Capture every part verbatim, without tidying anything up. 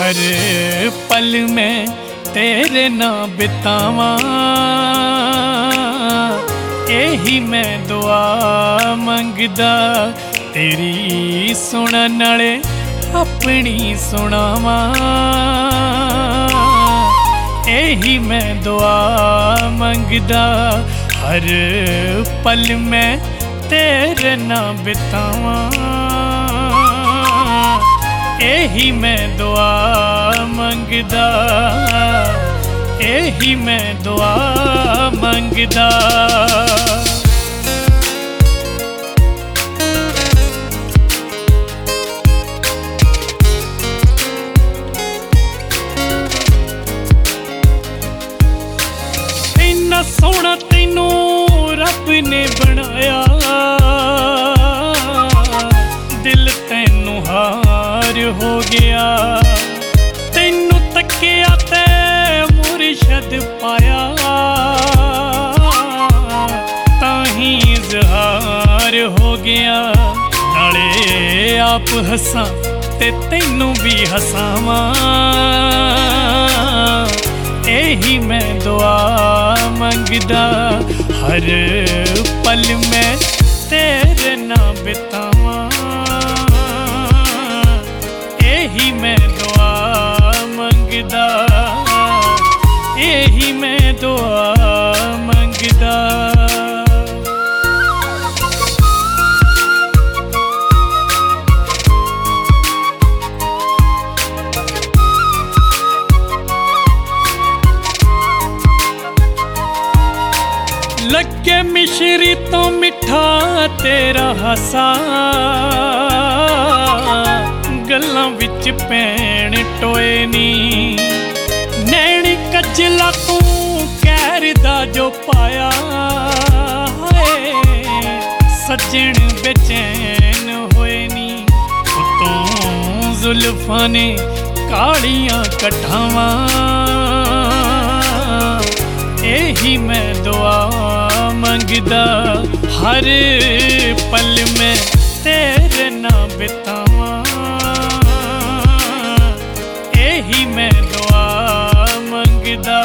हर पल में तेरे ना बितावा, यही मैं दुआ मंगदा तेरी सुनन नाले अपनी सुनावा। यही मैं दुआ मंगदा हर पल में तेरे ना बितावा, यही मैं दुआ मंगदा, यही मैं दुआ मंगदा। इन्ना सोहना तैनू रब ने बनाया, दिल तैनू हार हो गया। तैनू तकिया ते मुर्शद पाया, ताही इज़हार हो गया। नाले आप हसा ते तैनू भी हसावा, यही मैं दुआ मंगदा हर पल में तेरे ना बितावा, यही मैं दुआ मंगदा, यही मैं दुआ मंगदा। लगे मिश्री तो मिठा तेरा हसा, गल्लां विच पैण टोए नी। नैनी कजला तू कहर दा जो पाया, सज्जन बेचैन होए नी। उतों जुल्फां ने कालियां कठावां, यही मैं दुआ मंगदा हर पल में तेरे ना बितावा, यही मैं दुआ मंगदा,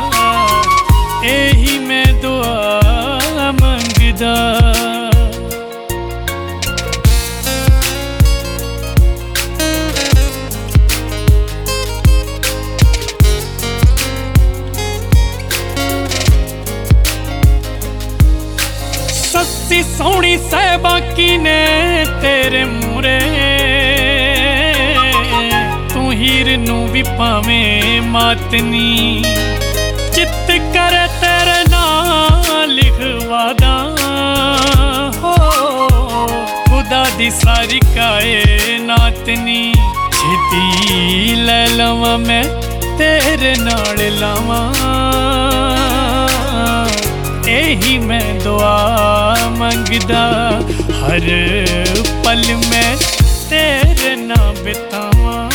यही मैं दुआ मंगदा। सस्सी सोहनी सहबा की ने तेरे मूरे, तू हीर नू भी पावें मातनी। चित करे तेरे नाल लिखवादा, हो खुदा दी सारी कायनातनी। छिती ले लवां मैं तेरे नाल लावां, यही मैं दुआ मंगदा हर पल में तेरे ना बितावा,